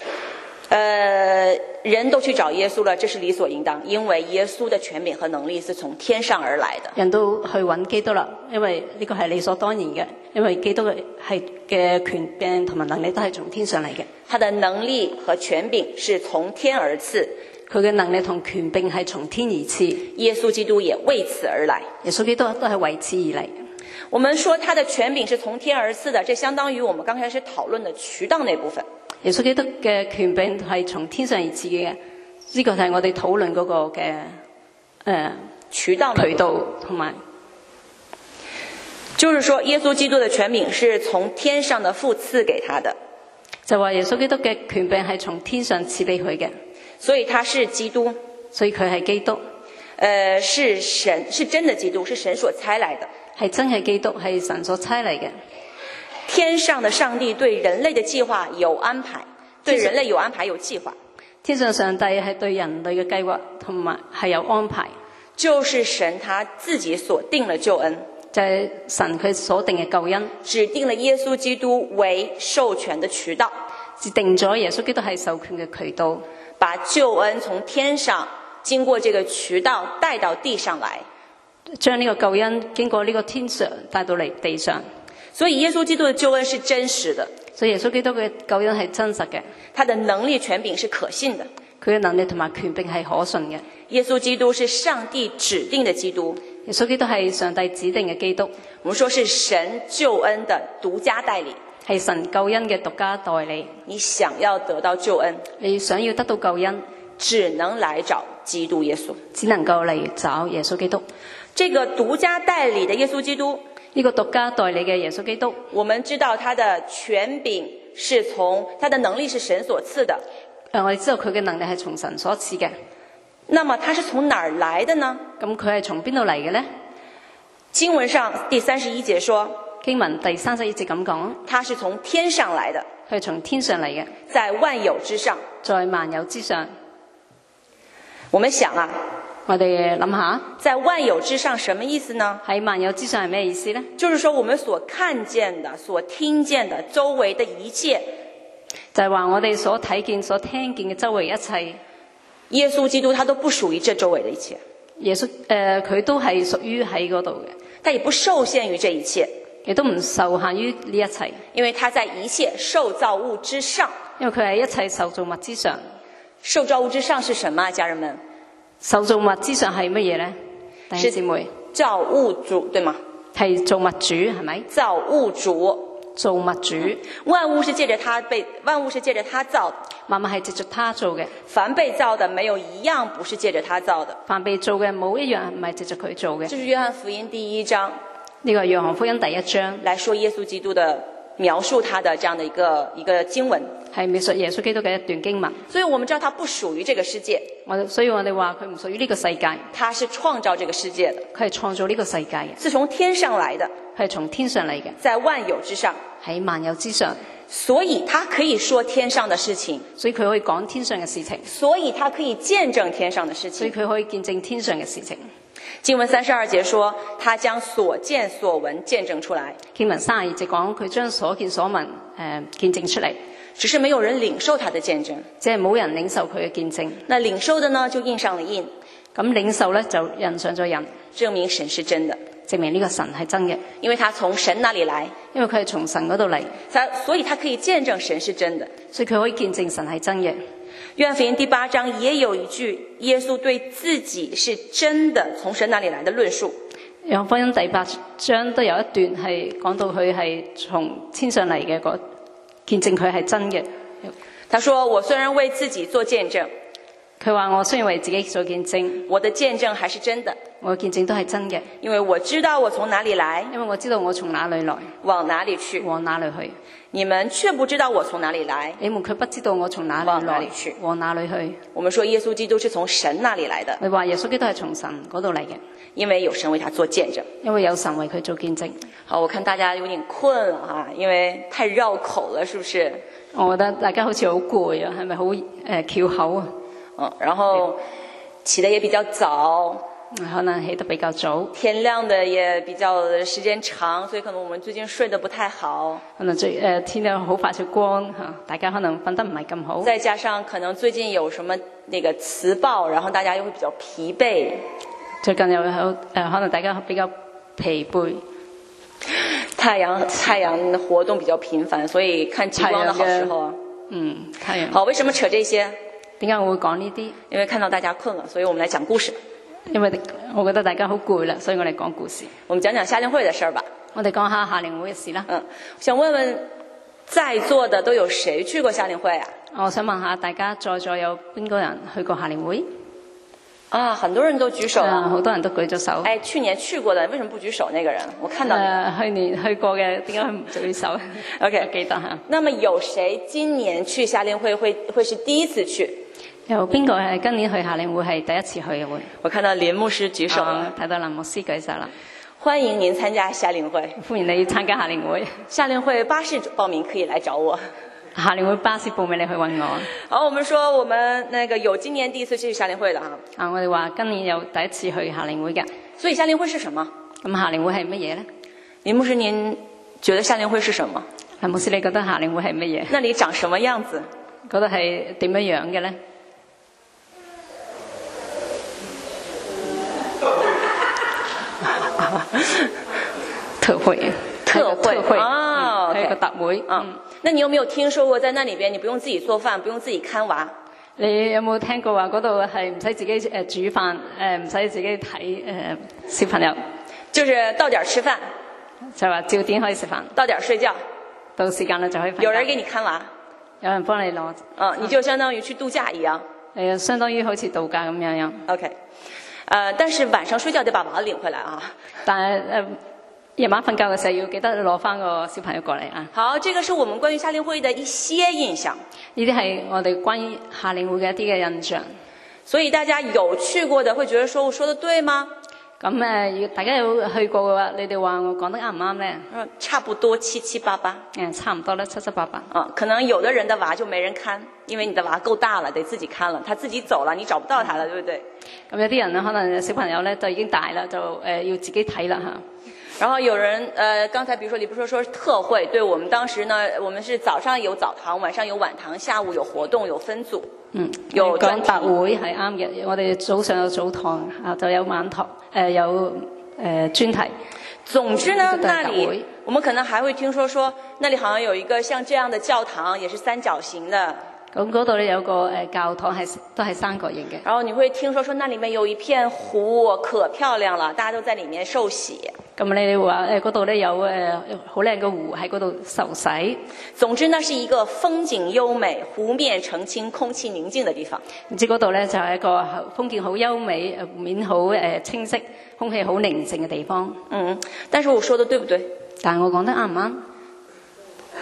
人都去找耶穌了，這是理所應當，因為耶穌的權柄和能力是從天上而來的。 人都去揾基督啦，因為呢個係理所當然嘅，因為基督嘅權柄同埋能力都係從天上嚟嘅。 他的能力和權柄是從天而賜， 佢嘅能力同權柄係從天而賜， 耶穌基督也為此而來。 耶穌基督都係為此而嚟。 我們說他的權柄是從天而賜的，這相當於我們剛開始討論的渠道那部分。 耶穌基督嘅權柄係從天上而賜嘅，呢個就係我哋討論嗰個嘅渠道同埋， 就是說耶穌基督的權柄是從天上的父賜給他的， 就話耶穌基督嘅權柄係從天上賜俾佢嘅， 所以他是基督， 所以佢係基督， 是神，是真的基督，是神所差來的， 係真係基督，係神所差嚟嘅。 天上的上帝對人類的計劃有安排，對人類有安排有計劃。 天上上帝係對人類嘅計劃同埋係有安排， 就是神他自己所定了救恩， 就係神佢所定嘅救恩， 指定了耶穌基督為授權的渠道， 指定咗耶穌基督係授權嘅渠道， 把救恩從天上經過這個渠道帶到地上來， 將呢個救恩經過呢個天上帶到嚟地上。 所以耶穌基督的救恩是真實的， 所以耶穌基督嘅救恩係真實嘅， 他的能力權柄是可信的， 佢嘅能力同埋權柄係可信嘅。 耶穌基督是上帝指定的基督， 耶穌基督係上帝指定嘅基督， 我們說是神救恩的獨家代理， 係神救恩嘅獨家代理。 你想要得到救恩， 你想要得到救恩， 只能來找基督耶穌， 只能夠嚟找耶穌基督。 這個獨家代理的耶穌基督， 呢個獨家代理嘅耶穌基督， 我們知道他的權柄是從他的能力是神所賜的。 我哋知道佢嘅能力係從神所賜嘅。 那麼他是從哪兒來的呢？ 咁佢係從邊度嚟嘅呢？ 經文上第31節說， 經文第31節咁講， 他是從天上來的， 佢係從天上嚟嘅， 在萬有之上， 在萬有之上。 我們想啊， 我哋諗下， 在萬有之上什麼意思呢？ 喺萬有之上係咩意思呢？ 就是說我們所看見的、所聽見的、周圍的一切， 就係話我哋所睇見、所聽見嘅周圍一切， 耶穌基督他都不屬於這周圍的一切。 耶穌佢都係屬於喺嗰度嘅， 他也不受限於這一切， 亦都唔受限於呢一切， 因為他在一切受造物之上。 因為佢係一切受造物之上。 受造物之上是什麼啊，家人們？ 受造物之上係乜嘢呢？弟兄姊妹， 造物主對嗎？ 係造物主係咪？ 造物主， 造物主， 萬物是借着他造的， 萬物係藉着他做嘅。 凡被造的沒有一樣不是借着他造的。 凡被做嘅冇一樣唔係藉着佢做嘅。 這是約翰福音第1章， 呢個係約翰福音第1章來說耶穌基督的描述他的這樣的一個經文， 係描述耶穌基督嘅一段經文。 所以我們知道他不屬於這個世界， 所以我哋話佢唔屬於呢個世界， 他是創造這個世界的， 佢係創造呢個世界嘅， 是從天上來的， 係從天上嚟嘅， 在萬有之上， 喺萬有之上， 所以他可以說天上的事情， 所以佢可以講天上嘅事情， 所以他可以見證天上的事情， 所以佢可以見證天上嘅事情。 經文32節說，他將所見所聞見證出來。 經文32節講佢將所見所聞見證出嚟， 只是沒有人領受他的見證， 即係冇人領受佢嘅見證。 那領受的呢，就印上了印。 咁領受咧就印上咗印， 證明神是真的， 證明呢個神係真嘅， 因為他從神那裡來， 因為佢係從神嗰度嚟， 所以他可以見證神是真的， 所以佢可以見證神係真嘅。 約翰福音第8章也有一句耶穌對自己是真的從神那裡來的論述。 約翰福音第8章都有一段係講到佢係從天上嚟嘅，見證佢係真嘅。 他說：我雖然為自己做見證， 佢話我雖然為自己做見證， 我的見證還是真的， 我嘅見證都係真嘅， 因為我知道我從哪裡來， 因為我知道我從哪裡來， 往哪裡去， 往哪裡去。 你們卻不知道我從哪裡來， 你們卻不知道我從哪裡來， 往哪裡去， 往哪裡去。 我們說耶穌基督是從神那裡來的， 你話耶穌基督係從神嗰度嚟嘅， 因為有神為他做見證， 因為有神為佢做見證。 好，我看大家有點困了哈，因為太繞口了，是不是？ 我覺得大家好似好攰啊，係咪好翹口啊？ 然後起得也比較早， 可能起得比較早， 天亮的也比較時間長，所以可能我們最近睡得不太好。 可能天亮好快就光嚇，大家可能瞓得唔係咁好。 再加上可能最近有什麼那個磁暴，然後大家又會比較疲憊。 最近又有可能大家比較疲憊。 太陽的活動比較頻繁，所以看極光的好時候啊。 太陽。 好，為什麼扯這些？ 點解我會講呢啲？ 因為看到大家困了，所以我們來講故事。 因為我覺得大家好攰啦，所以我哋講故事。 我們講講夏令會的事吧。 我哋講下夏令會嘅事啦。 我想問問在座的都有誰去過夏令會啊？ 我想問下大家在座有邊個人去過夏令會？ 啊，很多人都舉手了， 好多人都舉咗手。 哎，去年去過的，為什麼不舉手？那個人，我看到你。 去年去過嘅，點解佢唔舉手 ？OK， 記得嚇。 那麼有誰今年去夏令會會是第一次去？ 有邊個係今年去夏令會係第一次去嘅會？ 我看到林牧師舉手了， 睇到林牧師舉手啦。 歡迎您參加夏令會。 歡迎你參加夏令會。 夏令會巴士報名可以來找我。 夏令會巴士報名你去揾我。 好，我們說我們那個有今年第一次去夏令會的哈。 我哋話今年有第一次去夏令會嘅。 所以夏令會是什麼？ 咁夏令會係乜嘢呢？ 林牧師，您覺得夏令會是什麼？ 林牧師，你覺得夏令會係乜嘢？ 那裡長什麼樣子？ 覺得係點樣樣嘅呢？特會啊， 係一個特會。 那你有沒有聽說過在那裡邊你不用自己做飯，不用自己看娃？ 你有冇聽過話嗰度係唔使自己煮飯，唔使自己睇小朋友？ 就是到點吃飯， 就話照點可以食飯， 到點睡覺， 到時間啦就可以瞓覺。 有人給你看娃， 有人幫你攞。 你就相當於去度假一樣。 相當於好似度假咁樣。 OK，但是晚上睡覺得把娃領回來啊。 但係夜晚瞓覺嘅時候要記得攞翻個小朋友過嚟啊。 好，這個是我們關於夏令會的一些印象。 呢啲係我哋關於夏令會嘅一啲嘅印象。 所以大家有去過的會覺得說我說得對嗎？ 咁大家有去過嘅話，你哋話我講得啱唔啱呢？ 差不多七七八八。 差唔多啦，七七八八。 可能有的人的娃就沒人看，因為你的娃夠大了，得自己看了，他自己走了，你找不到他了，對不對？ 咁有啲人呢，可能小朋友呢就已經大啦，就要自己睇啦嚇。 然後有人剛才比如說你不是說特會，對，我們當時呢，我們是早上有早堂，晚上有晚堂，下午有活動，有分組。有講特會係啱嘅，我哋早上有早堂就有晚堂，有專題。總之呢，那裡我們可能還會聽說那裡好像有一個像這樣的教堂，也是三角形的。 咁嗰度咧有個教堂都係三角形嘅。 然後你會聽說那裡面有一片湖，可漂亮了，大家都在裡面受洗。 咁你哋話嗰度咧有好靚嘅湖喺嗰度受洗。 總之呢是一個風景優美、湖面澄清、空氣寧靜的地方。 唔知嗰度咧就係一個風景好優美、湖面好清晰、空氣好寧靜嘅地方。 但是我說的對不對？ 但係我講得啱唔啱？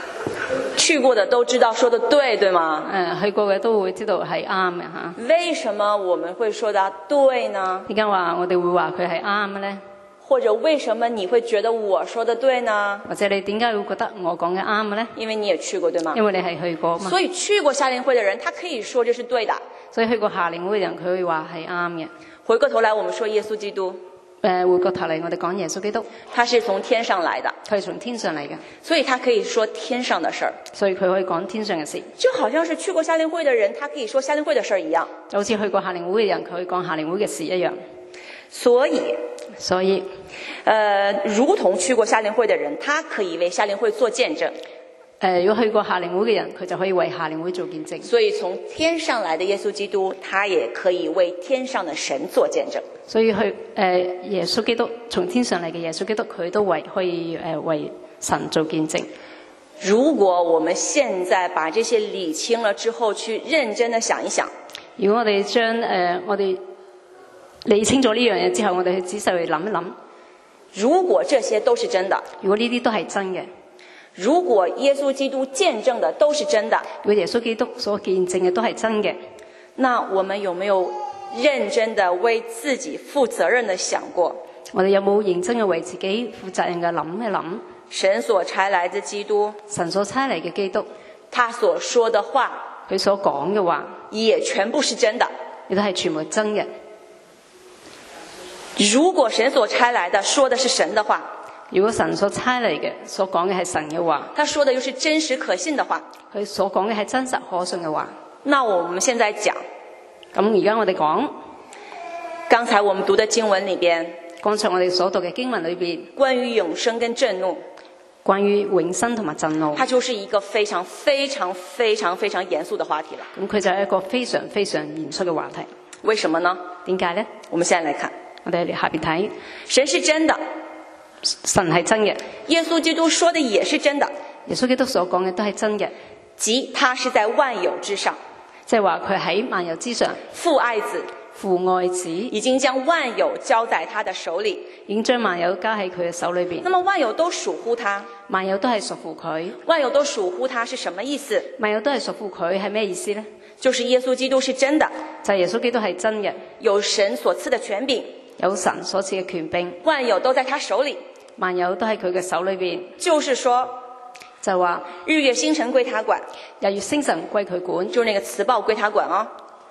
去過的都知道說的對，對嗎？ 去過嘅都會知道係啱嘅嚇。 為什麼我們會說他對呢？ 點解話我哋會話佢係啱嘅咧？ 或者為什麼你會覺得我說的對呢？ 或者你點解會覺得我講嘅啱嘅咧？ 因為你也去過，對嗎？ 因為你係去過嘛。 所以去過夏令會的人，他可以說這是對的。 所以去過夏令會嘅人，佢會話係啱嘅。 回過頭來，我們說耶穌基督。 回過頭嚟，我哋講耶穌基督， 他是從天上來的， 佢係從天上嚟嘅， 所以他可以說天上的事兒。 所以佢可以講天上嘅事， 就好像是去過夏令會的人，他可以說夏令會的事兒一樣。 就好似去過夏令會嘅人，佢可以講夏令會嘅事一樣。 所以，如同去過夏令會的人，他可以為夏令會做見證。 如果去過夏令會嘅人，佢就可以為夏令會做見證。 所以從天上來的耶穌基督，他也可以為天上的神做見證。 所以耶穌基督從天上嚟嘅耶穌基督，佢都可以為神做見證。 如果我們現在把這些理清了之後，去認真的想一想， 如果我哋將我哋理清咗呢樣嘢之後，我哋去仔細去諗一諗，如果這些都是真的，如果呢啲都係真嘅， 如果耶穌基督見證的都是真的， 如果耶穌基督所見證嘅都係真嘅， 那我們有沒有認真的為自己負責任的想過？ 我哋有冇認真嘅為自己負責任嘅諗一諗？ 神所差來的基督， 神所差嚟嘅基督， 他所說的話， 佢所講嘅話， 也全部是真的， 亦都係全部真嘅。 如果神所差來的說的是神的話， 如果神所差嚟嘅所講嘅係神嘅話， 他說的又是真實可信的話， 佢所講嘅係真實可信嘅話， 那我們現在講， 咁而家我哋講， 剛才我們讀的經文裏邊， 剛才我哋所讀嘅經文裏邊， 關於永生跟震怒， 關於永生同埋震怒， 它就是一個非常非常非常非常嚴肅的話題了。 咁佢就係一個非常非常嚴肅嘅話題。 為什麼呢？ 點解呢？ 我們現在來看， 我哋嚟下邊睇， 神是真的， 神係真嘅， 耶穌基督說的也是真的， 耶穌基督所講嘅都係真嘅， 即他是在萬有之上， 即係話佢喺萬有之上， 父愛子， 父愛子， 已經將萬有交在他的手裏， 已經將萬有交喺佢嘅手裏邊。 那麼萬有都屬乎他， 萬有都係屬乎佢， 萬有都屬乎他是什麼意思？ 萬有都係屬乎佢係咩意思呢？ 就是耶穌基督是真的， 就係耶穌基督係真嘅， 有神所賜的權柄， 有神所賜嘅權柄， 萬有都在他手裏， 萬有都喺佢嘅手裏邊。 就是說， 就話日月星辰歸他管， 日月星辰歸佢管， 就是那個磁暴歸他管哦。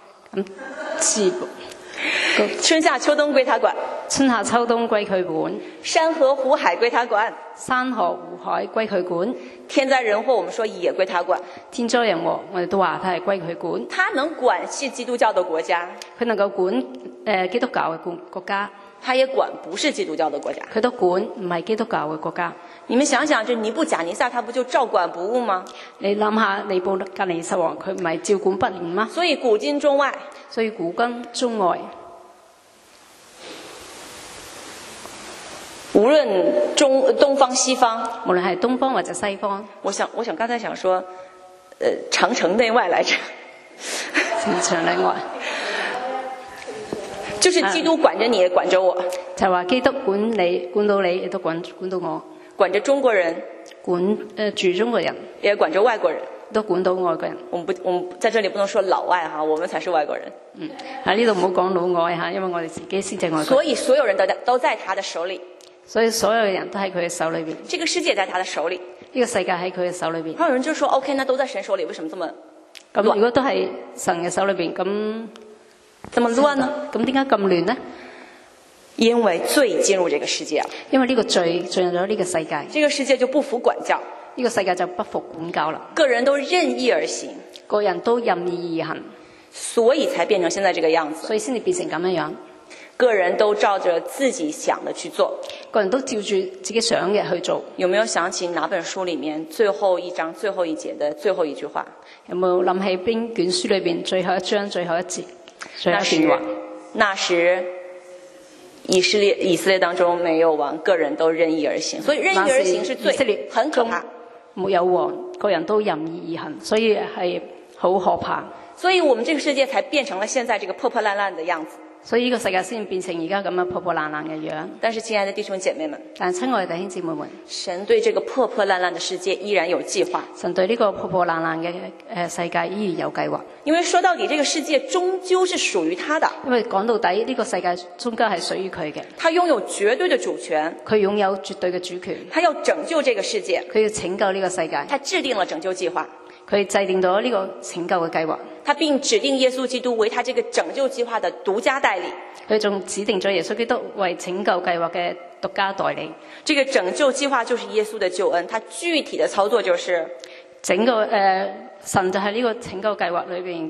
春夏秋冬歸他管， 春夏秋冬歸佢管， 山河湖海歸他管， 山河湖海歸佢管， 天災人禍我們說也歸他管， 天災人禍我哋都話佢係歸佢管。 他能管是基督教的國家， 佢能夠管基督教嘅國家， 他也管不是基督教的國家， 佢都管唔係基督教嘅國家。 你們想想，這尼布甲尼撒他不就照管不誤嗎？ 你諗下，尼布甲尼撒王佢唔係照管不誤嗎？ 所以古今中外， 所以古今中外， 無論東方西方， 無論係東方或者西方， 我想剛才想說，長城內外來着， 長城內外， 就是基督管着你，也管着我， 就係話基督管你，管到你，亦都管到我， 管着中國人， 管住中國人， 也管着外國人， 都管到外國人。 我們在這裡不能說老外哈，我們才是外國人。 喺呢度唔好講老外嚇，因為我哋自己先至外國人。 所以所有人都在他的手裡。 所以所有嘅人都喺佢嘅手裏邊。 這個世界在他的手裡。 呢個世界喺佢嘅手裏邊。 有人就說 OK， 那都在神手裡，為什麼這麼咁？如果都係神嘅手裏邊，咁這麼亂呢？ 咁點解咁亂呢？ 因為罪進入這個世界。 因為呢個罪進入咗呢個世界。 這個世界就不服管教。 呢個世界就不服管教啦。 個人都任意而行。 個人都任意而行。 所以才變成現在這個樣子。 所以先至變成咁樣樣。 個人都照着自己想的去做， 個人都照住自己想嘅去做。有沒有想起哪本書裡面最後一章最後一節的最後一句話？ 有冇諗起邊卷書裏邊最後一章最後一節最後一段話？ 那時以色列當中沒有王，個人都任意而行，所以任意而行是罪，以色列很可怕。 沒有王，個人都任意而行，所以係好可怕。 所以我們這個世界才變成了現在這個破破爛爛的樣子。 所以呢個世界先變成而家咁樣破破爛爛嘅樣。 但是親愛的弟兄姐妹們， 但係親愛的弟兄姊妹們， 神對這個破破爛爛的世界依然有計劃。 神對呢個破破爛爛嘅世界依然有計劃。 因為說到底，這個世界終究是屬於他的。 因為講到底，呢個世界終究係屬於佢嘅。 他擁有絕對的主權， 佢擁有絕對嘅主權。 他要拯救這個世界， 佢要拯救呢個世界。 他制定了拯救計劃， 佢制定咗呢個拯救嘅計劃。 他並指定耶穌基督為他這個拯救計劃的獨家代理。 佢仲指定咗耶穌基督為拯救計劃嘅獨家代理。 這個拯救計劃就是耶穌的救恩，他具體的操作就是整個神就係呢個拯救計劃裏邊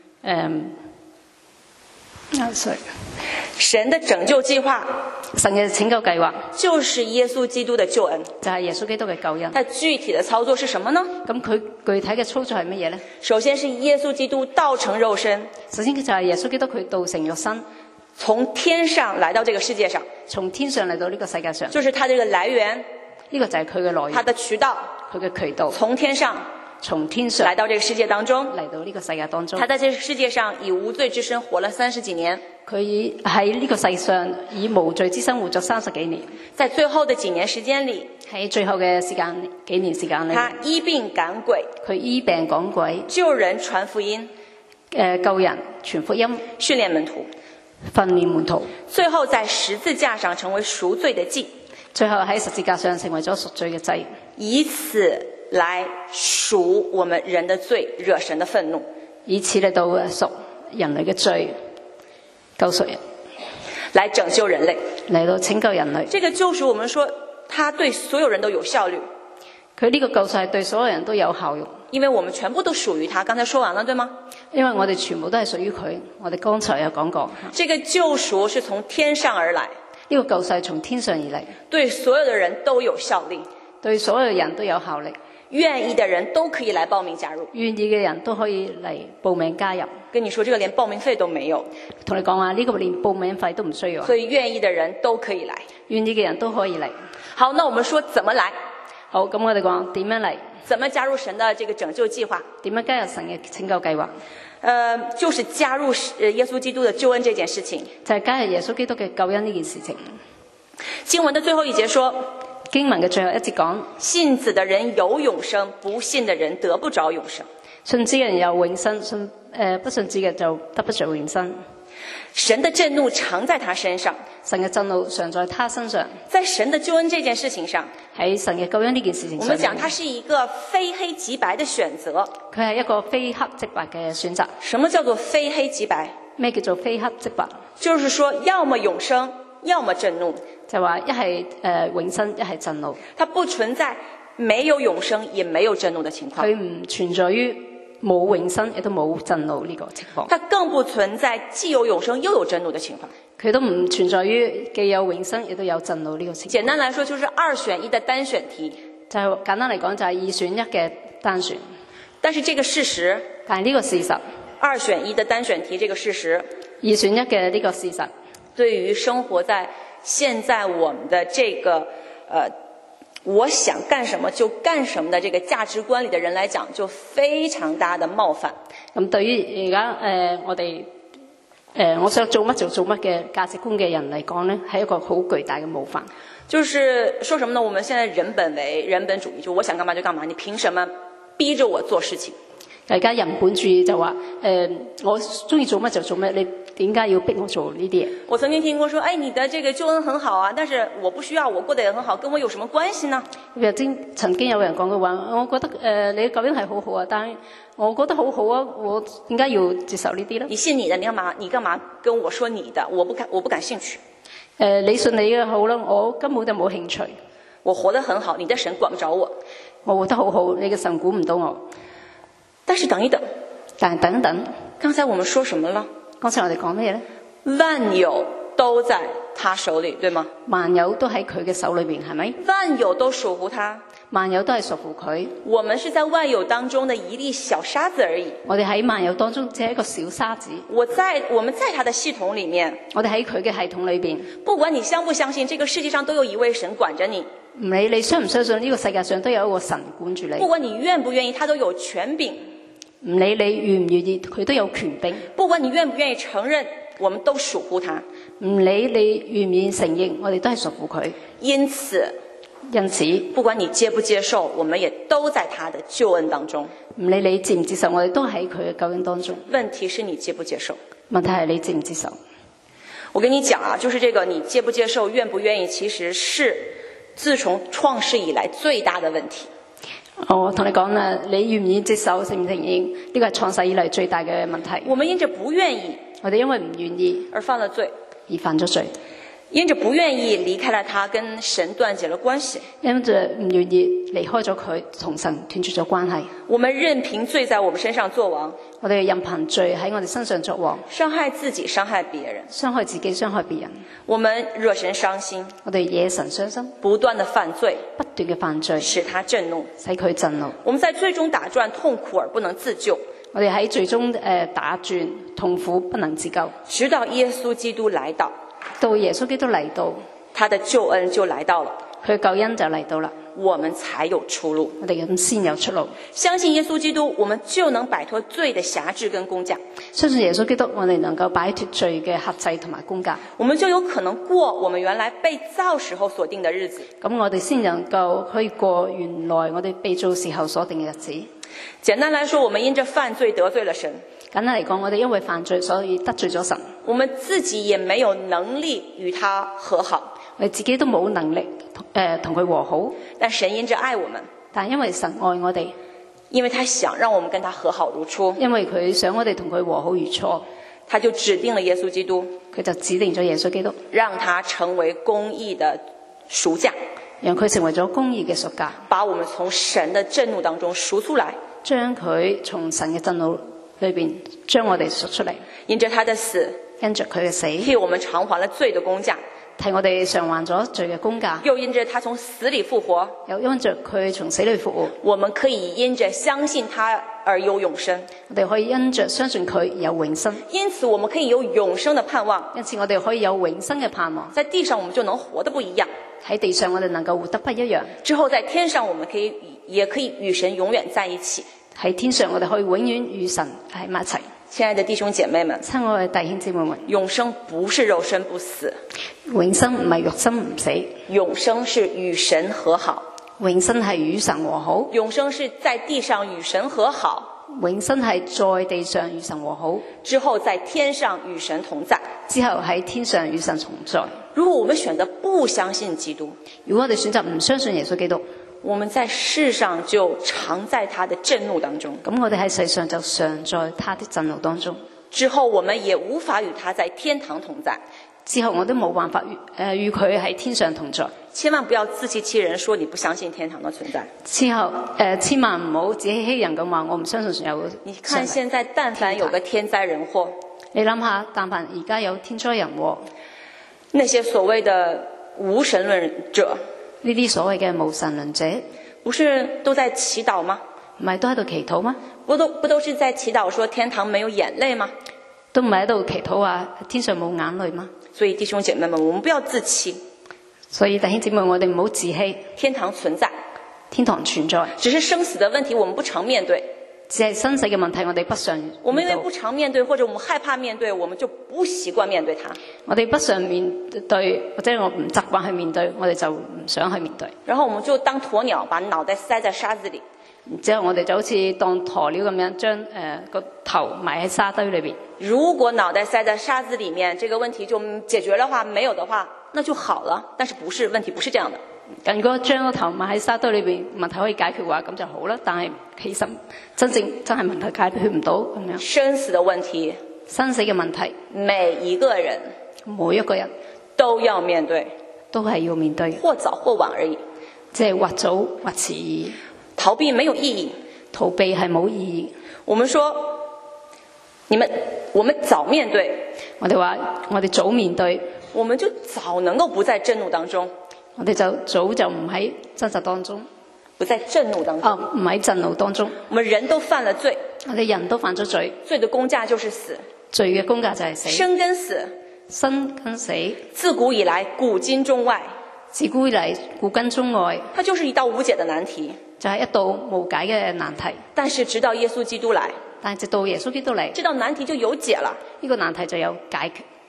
神的拯救計劃， 神嘅拯救計劃就是耶穌基督的救恩， 就係耶穌基督嘅救恩。 他具體的操作是什麼呢？ 咁佢具體嘅操作係乜嘢呢？ 首先是耶穌基督道成肉身， 首先就係耶穌基督佢道成肉身， 從天上來到這個世界上， 從天上嚟到呢個世界上， 就是他這個來源， 呢個就係佢嘅來源， 他的渠道， 佢嘅渠道， 從天上從天上來到這個世界當中， 嚟到呢個世界當中。 他在這個世界上以無罪之身活了30幾年， 佢喺呢個世上以無罪之身活咗30幾年。 在最後的幾年時間裏， 喺最後嘅幾年時間裏， 他醫病趕鬼， 佢醫病趕鬼， 救人傳福音， 救人傳福音， 訓練門徒， 訓練門徒， 最後在十字架上成為贖罪的祭， 最後喺十字架上成為咗贖罪嘅祭， 以此來贖我們人的罪，惹神的憤怒， 以此嚟到贖人類嘅罪，救贖人， 來拯救人類， 嚟到拯救人類。 這個救贖我們說它對所有人都有效率， 佢呢個救贖係對所有人都有效用， 因為我們全部都屬於他。剛才說完了對嗎？ 因為我哋全部都係屬於佢。我哋剛才有講過， 這個救贖是從天上而來， 呢個救贖係從天上而嚟， 對所有的人都有效力， 對所有人都有效力。 願意的人都可以來報名加入， 願意嘅人都可以嚟報名加入。 跟你說，這個連報名費都沒有， 同你講話呢個連報名費都唔需要， 所以願意的人都可以來， 願意嘅人都可以嚟。 好，那我們說怎麼來？ 好，咁我哋講點樣嚟？ 怎麼加入神的這個拯救計劃？ 點樣加入神嘅拯救計劃？ 就是加入耶穌基督的救恩這件事情， 就係加入耶穌基督嘅救恩呢件事情。 經文的最後一節說， 經文嘅最後一節講， 信子的人有永生，不信的人得不着永生。 信子嘅人有永生，不信子嘅就得不着永生。 神的震怒常在他身上， 神嘅震怒常在他身上。 在神的救恩這件事情上， 喺神嘅救恩呢件事情上， 我們講它是一個非黑即白的選擇。 佢係一個非黑即白嘅選擇。 什麼叫做非黑即白？ 咩叫做非黑即白？ 就是說，要麼永生，要麼震怒。 就話一係永生，一係震怒。 它不存在沒有永生也沒有震怒的情況。 佢唔存在於冇永生亦都冇震怒呢個情況。 它更不存在既有永生又有震怒的情況。 佢都唔存在於既有永生亦都有震怒呢個情況。 簡單來說，就是2選1的單選題。 就係簡單嚟講，就係2選1嘅單選。 但是這個事實， 但係呢個事實 ，2選1的單選題這個事實 ，2選1嘅呢個事實， 對於生活在現在我們的這個我想幹什麼就幹什麼的這個價值觀裏的人來講，就非常大的冒犯。 咁對於而家我哋我想做乜就做乜嘅價值觀嘅人嚟講呢，係一個好巨大嘅冒犯。 就是說什麼呢？我們現在人本為人本主義，就我想幹嘛就幹嘛，你憑什麼逼着我做事情？ 而家人本主義就話我中意做乜就做乜，你點解要逼我做呢啲嘢？ 我曾經聽過說，哎，你的這個救恩很好啊，但是我不需要，我過得也很好，跟我有什麼關係呢？ 曾經有人講過話，我覺得你嘅救恩係好好啊，但係我覺得好好啊，我點解要接受呢啲呢？ 你信你的，你幹嘛跟我說你的？我不感興趣。 你信你嘅好啦，我根本就冇興趣。 我活得很好，你的神管不着我。 我活得好好，你嘅神管唔到我。 但是等一等， 但係等一等， 剛才我們說什麼了？ 剛才我哋講咩呢？ 萬有都在他手裏，對嗎？ 萬有都喺佢嘅手裏邊，係咪？ 萬有都屬乎他， 萬有都係屬乎佢。 我們是在萬有當中的一粒小沙子而已。 我哋喺萬有當中只係一個小沙子。我們在他的系統裏面， 我哋喺佢嘅系統裏邊。 不管你相不相信，這個世界上都有一位神管着你。 唔理你相唔相信，呢個世界上都有一個神管住你。 不管你願不願意，他都有權柄。 唔理你願唔願意，佢都有權柄。 不管你願不願意承認， 我们都屬乎他。 唔理你願唔願意承認，我哋都係屬乎佢。 因此，不管你接不接受，我們也都在他的救恩當中。 唔理你接唔接受，我哋都喺佢嘅救恩當中。 問題是你接不接受？ 問題係你接唔接受？ 我跟你講啊，就是這個你接不接受、願不願意，其實是自從創世以來最大的問題。 我同你講啦，你願唔願意接受、承唔承認，呢個係創世以來最大嘅問題。 我們因着不願意， 我哋因為唔願意而犯了罪， 而犯咗罪。 因着不願意離開了他，跟神斷絕了關係。 因着唔願意離開咗佢，同神斷絕咗關係。 我們任憑罪在我們身上作王， 我哋任憑罪喺我哋身上作王， 傷害自己，傷害別人， 傷害自己，傷害別人。 我們惹神傷心， 我哋惹神傷心， 不斷的犯罪， 不斷嘅犯罪， 使他震怒， 使佢震怒。 我們在罪中打轉，痛苦而不能自救。 我哋喺罪中打轉，痛苦不能自救， 直到耶穌基督來到， 到耶穌基督嚟到， 他的救恩就來到了， 佢救恩就嚟到啦， 我們才有出路。 我哋咁先有出路。 相信耶穌基督，我們就能擺脫罪的轄制跟工價。 相信耶穌基督，我哋能夠擺脫罪嘅轄制同埋工價， 我們就有可能過我們原來被造時候所定的日子。 咁我哋先能夠可以過原來我哋被造時候所定嘅日子。 簡單來說，我們因着犯罪得罪了神。 簡單嚟講，我哋因為犯罪，所以得罪咗神。 我們自己也沒有能力與他和好， 我哋自己都冇能力同佢和好。 但神因着愛我們， 但因為神愛我哋， 因為他想讓我們跟他和好如初， 因為佢想我哋同佢和好如初， 他就指定了耶穌基督， 佢就指定咗耶穌基督， 讓他成為公義的贖價， 讓佢成為咗公義嘅贖價， 把我們從神的震怒當中贖出來， 將佢從神嘅震怒裏邊將我哋贖出嚟。 因着他的死， 因着佢嘅死， 替我們償還了罪的工價， 替我哋償還咗罪嘅工價， 又因着他從死裏復活， 又因着佢從死裏復活， 我們可以因着相信他而有永生。 我哋可以因着相信佢而有永生， 因此我們可以有永生的盼望。 因此我哋可以有永生嘅盼望。 在地上我們就能活得不一樣， 喺地上我哋能夠活得不一樣， 之後在天上我們也可以與神永遠在一起。 喺天上我哋可以永遠與神喺埋一齊。 親愛的弟兄姐妹們， 親愛嘅弟兄姊妹們， 永生不是肉身不死， 永生唔係肉身唔死， 永生是與神和好， 永生係與神和好， 永生是在地上與神和好， 永生係在地上與神和好， 之後在天上與神同在， 之後喺天上與神同在。 如果我們選擇不相信基督， 如果我哋選擇唔相信耶穌基督， 我們在世上就常在他的震怒當中， 咁我哋喺世上就常在他的震怒當中， 之後我們也無法與他在天堂同在， 之後我都冇辦法與佢喺天上同在。 千萬不要自欺欺人說你不相信天堂的存在。 之後千萬唔好自欺欺人咁話我唔相信有。 你看現在但凡有個天災人禍， 你諗下，但凡而家有天災人禍， 那些所謂的無神論者， 呢啲所謂嘅無神論者， 不是都在祈禱嗎？ 唔係都喺度祈禱嗎？ 不都是在祈禱說天堂沒有眼淚嗎？ 都唔係喺度祈禱話天上冇眼淚嗎？ 所以弟兄姐妹們，我們不要自欺。 所以弟兄姊妹，我哋唔好自欺。 天堂存在， 天堂存在， 只是生死的問題我們不常面對。 只係生死嘅問題，我哋不常。 我們因為不常面對，或者我們害怕面對，我們就不習慣面對它。 我哋不常面對，或者我唔習慣去面對，我哋就唔想去面對。 然後我們就當鴕鳥，把腦袋塞在沙子裏。 之後我哋就好似當鴕鳥咁樣，將個頭埋喺沙堆裏邊。 如果腦袋塞在沙子裏面，這個問題就解決的話，沒有的話，那就好了。但是不是，問題不是這樣的。 如果將個頭埋喺沙堆裏邊，問題可以解決嘅話，咁就好啦。但係其實真係問題解決唔到咁樣。 生死的問題， 生死嘅問題， 每一個人都要面對， 都係要面對， 或早或晚而已。 即係或早或遲而已。 逃避沒有意義， 逃避係冇意義。 我們說，我們早面對， 我哋話我哋早面對， 我們就早能夠不在震怒當中。 我哋就早就唔喺掙扎當中， 不在震怒當中。 唔喺震怒當中。 我們人都犯了罪， 我哋人都犯咗罪， 罪的工價就是死， 罪嘅工價就係死。 生跟死， 生跟死， 自古以來古今中外， 自古以來古今中外， 它就是一道無解的難題， 就係一道無解嘅難題。 但是直到耶穌基督來， 但係直到耶穌基督嚟， 這道難題就有解了， 呢個難題就有解決。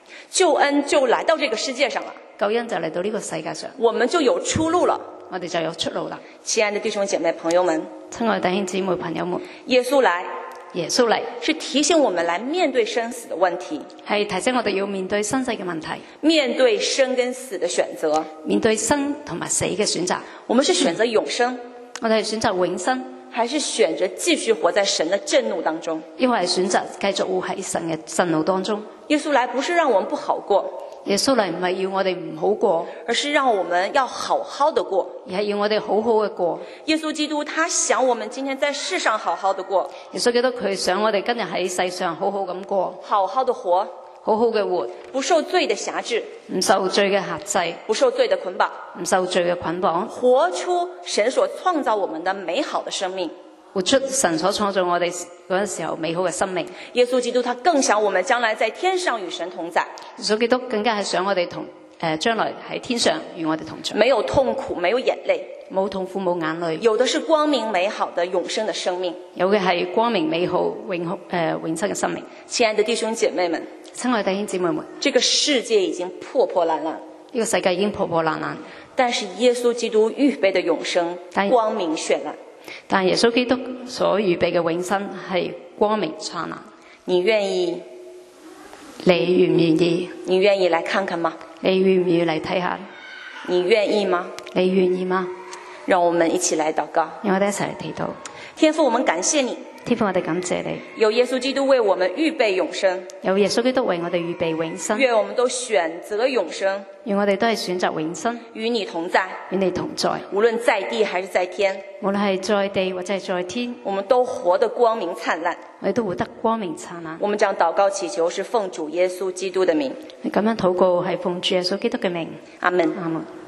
救恩就来到这个世界上了， 救恩就嚟到呢個世界上， 我們就有出路了。 我哋就有出路啦。 親愛的弟兄姐妹朋友們， 親愛弟兄姊妹朋友們， 耶穌來耶穌嚟是提醒我們來面對生死的問題， 係提醒我哋要面對生死嘅問題， 面對生跟死的選擇。 面對生同埋死嘅選擇。 我們是選擇永生， 我哋係選擇永生， 還是選擇繼續活在神的震怒當中？ 因為係選擇繼續活喺神嘅震怒當中。 耶穌來不是讓我們不好過， 耶穌嚟唔係要我哋唔好過， 而是讓我們要好好的過。 而係要我哋好好嘅過。 耶穌基督他想我們今天在世上好好的過， 耶穌基督佢想我哋今日喺世上好好咁過， 好好的活， 好好嘅活， 不受罪的轄制， 唔受罪嘅轄制， 不受罪的捆綁， 唔受罪嘅捆綁， 活出神所創造我們的美好的生命。 活出神所創造我哋嗰陣時候美好嘅生命。 耶穌基督他更想我們將來在天上與神同在， 耶穌基督更加係想我哋將來喺天上與我哋同在， 沒有痛苦，沒有眼淚， 冇痛苦冇眼淚， 有的是光明美好的永生的生命。 有嘅係光明美好永生嘅生命。 親愛的弟兄姐妹們， 親愛的弟兄姊妹們， 這個世界已經破破爛爛， 呢個世界已經破破爛爛， 但是耶穌基督預備的永生光明絢爛。 但耶穌基督所預備嘅永生係光明燦爛。 你願意？ 你願唔願意？ 你願意來看看嗎？ 你願唔願意嚟睇下？ 你願意嗎？ 你願意嗎？ 讓我們一起來禱告。 讓我哋一齊嚟祈禱。 天父，我們感謝你。 天父，我哋感謝你， 有耶穌基督為我們預備永生， 有耶穌基督為我哋預備永生。 願我們都選擇永生， 願我哋都係選擇永生， 與你同在， 與你同在， 無論在地還是在天， 無論係在地或者係在天， 我們都活得光明燦爛。 我哋都活得光明燦爛。 我們將禱告祈求是奉主耶穌基督的名。 你咁樣禱告係奉主耶穌基督嘅名。 阿門。 阿門。